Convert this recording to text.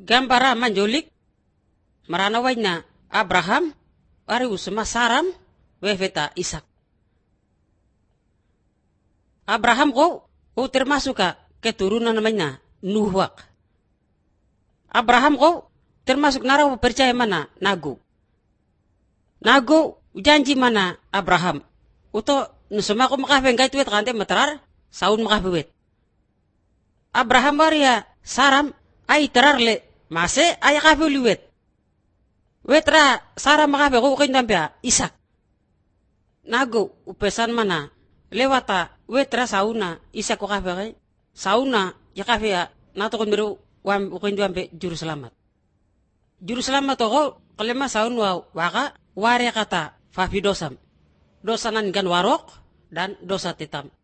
Gambara manjolik maranaway na Abraham ari usma Saram wefeta Isak. Abraham ko termasuk ka keturunan namanya Nuhwak. Abraham ko termasuk naraw percaya mana Nagu. Nagu janji mana Abraham. Uto nusuma ko makafeng kay tuwet kante matrar saun makafewet. Abraham waria Saram ay terarle mase ay kafewet. Wetra Saram makafe ko kindampia Isak. Nagu upesan mana lewata wetra sauna Isak ko kafe kay sauna ya kafe ya natokon miru wam ukinduampe juru selamat. Juru selamat ko kalema saun waka wari kata fafi dosam. Dosa nan gan warok dan dosa titam.